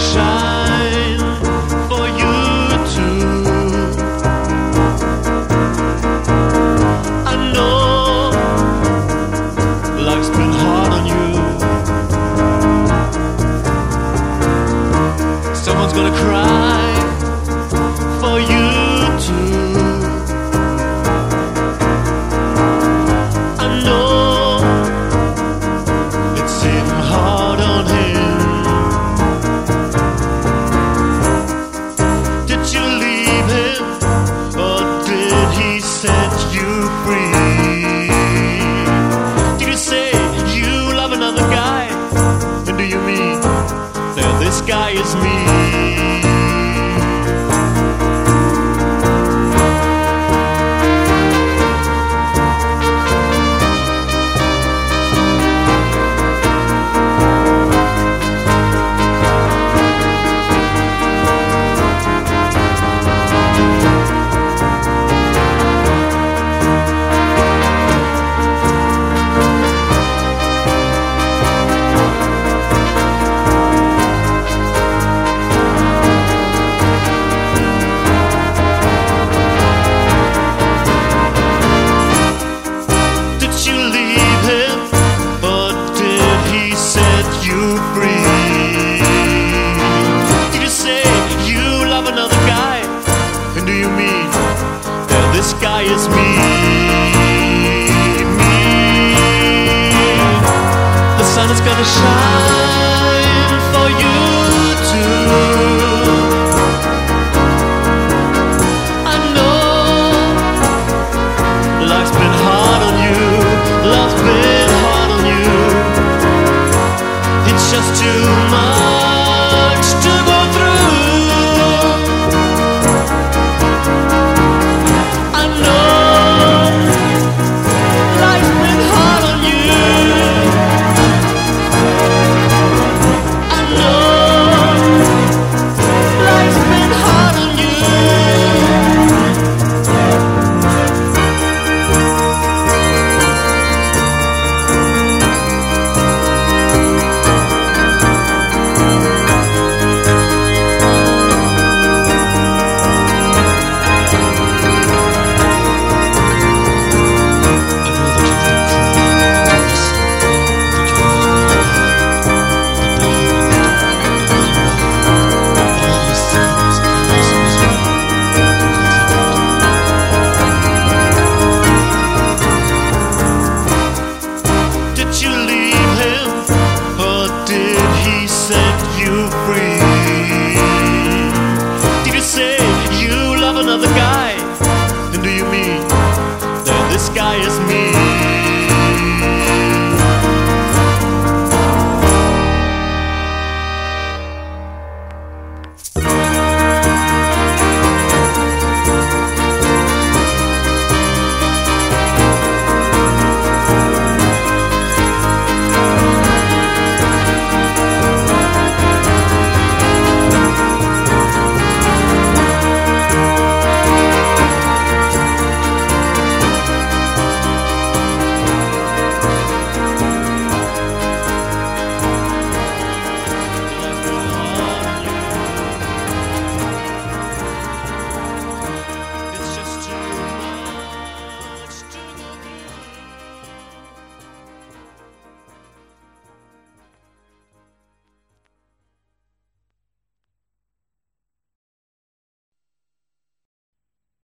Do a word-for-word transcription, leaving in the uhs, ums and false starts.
shine for you too. I know life's been hard on you. Someone's gonna cry for you too. I know it's even hard on him. Did you leave him, or did he set you free? Did you say you love another guy? And do you mean that this guy is me? This guy is me, me. The sun is gonna shine for you too. I know life's been hard on you, love's been hard on you. It's just too much to go through. Free. Did you say you love another guy?